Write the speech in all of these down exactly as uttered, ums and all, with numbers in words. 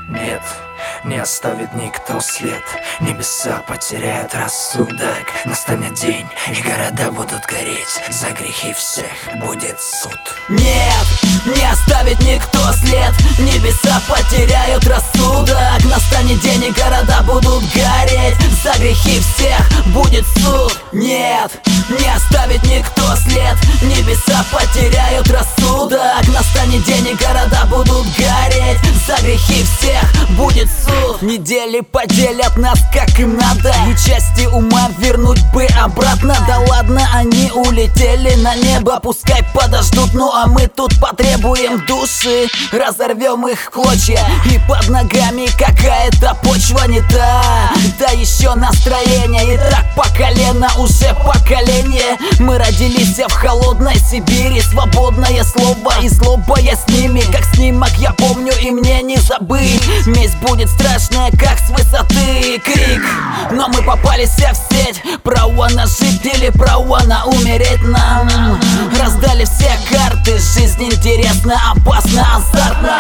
Нет, не оставит никто след. Небеса потеряют рассудок. Настанет день, и города будут гореть. За грехи всех будет суд. Нет, не оставит никто след. Небеса потеряют рассудок. Настанет день, и города будут гореть. За грехи всех будет суд. Нет, не оставит никто след. Небеса потеряют рассудок. Настанет день, и города будут гореть. За грехи всех будет суд. Недели поделят нас как им надо, и части ума вернуть бы обратно. Да ладно, они улетели на небо, пускай подождут. Ну а мы тут потребуем души, разорвем их в клочья. И под ногами какая-то почва не та. Да еще настроение, и так по колено, уже поколение. Мы родились в холодной Сибири. Свободное слово и злоба, я с ними как снимок, я помню, и мне не забыть. Месть будет страшная, как с высоты крик. Но мы попались в сеть, право на жить или право на умереть нам. Раздали все карты, жизнь интересна, опасна, азартна.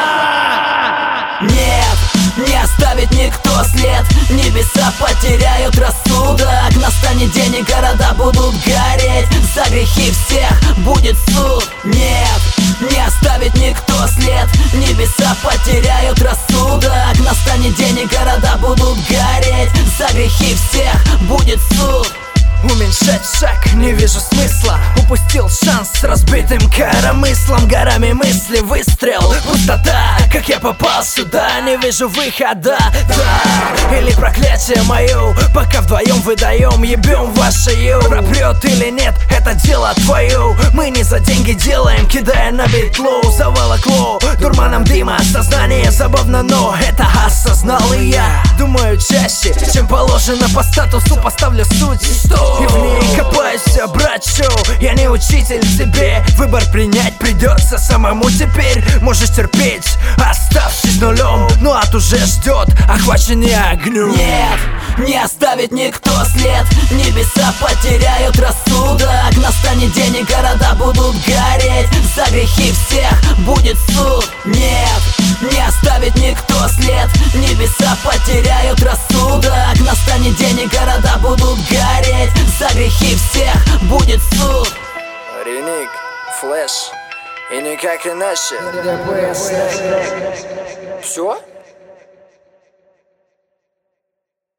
Нет, не оставит никто след. Небеса потеряют рассудок. Настанет день, и города будут гореть. За грехи всех будет суд. Нет, не оставит никто след. Небеса потеряют рассудок. Настанет день, и города будут гореть. За грехи всех будет суд. Уменьшать шаг, не вижу смысла. Упустил шанс с разбитым коромыслом. Горами мысли выстрел, пустота. Как я попал сюда, не вижу выхода. Да, или проклятие мое. Пока вдвоем выдаем, ебем вашу. Пропрет или нет, это дело твое. Мы не за деньги делаем, кидая на битлоу. Заволокло дурманом дыма сознание. Забавно, но это осознал и я. Думаю чаще, чем положено по статусу. Поставлю суть, что и в ней копаюсь, братчу. Я не учитель тебе, выбор принять придется самому теперь. Можешь терпеть, оставшись нулем, но ад уже ждет, охваченный огнем. Нет, не оставит никто след. Небеса потеряют рассудок. Настанет день, и города будут гореть. За грехи всех будет суд. Нет, не оставит никто след. Небеса потеряют рассудок. Настанет день, и города будут гореть. За грехи всех будет суд. Реник, Флэш, и никак иначе. ДПС. Все?